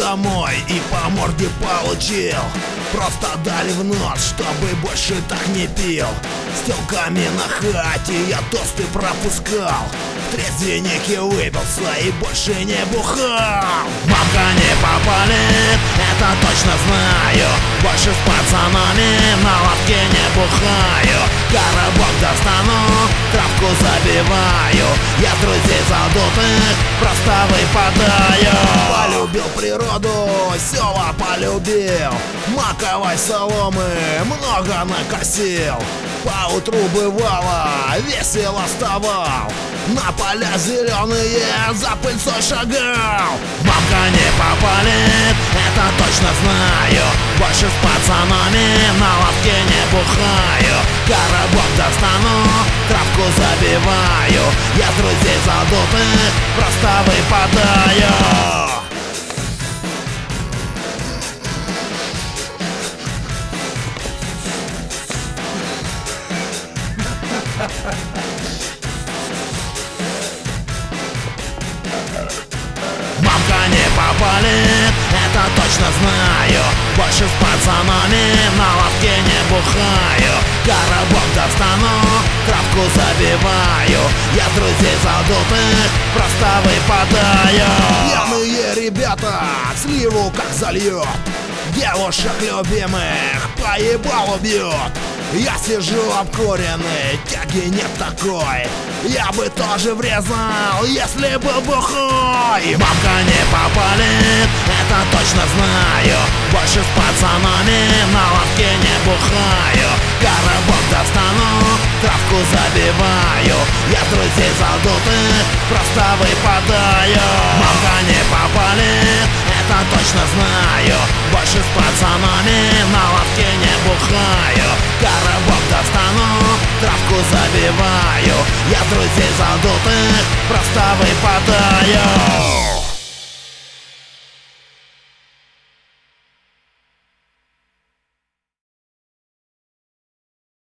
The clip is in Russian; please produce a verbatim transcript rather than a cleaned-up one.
домой и по морде получил. Просто дали в нос, чтобы больше так не пил. С тёлками на хате я тосты пропускал. В трезвеннике выпился и больше не бухал. Мамка не попали, это точно знаю. Больше с пацанами на лавке не бухаю. Коробок достану, травку забиваю. Я с друзей задутых просто выпадаю. Полюбил природу, села полюбил. Маковой соломы много накосил. Поутру бывало, весело вставал. На поля зеленые за пыльцой шагал. Мамка не попали, это точно знаю. Больше с пацанами на лавке не бухаю. Коробок достану, травку забиваю. Я с друзей задутых просто выпадаю. Мамка не попали, это точно знаю. Больше с пацанами на лавке не бухаю. Коробок достану, травку забиваю. Я с друзей задутых просто выпадаю. Пьяные ребята сливу как зальют. Девушек любимых поебалу бьют. Я сижу обкуренный, тяги нет такой. Я бы тоже врезал, если бы бухой. Мамка не попали, это точно знаю. Больше с пацанами на лавке не бухаю. Коробок достану, травку забиваю. Я с друзей задутых просто выпадаю. Мамка не попали, это точно знаю. Больше с пацанами на лавке не бухаю. Коробок достану, травку забиваю. Я с друзей задутых просто выпадаю.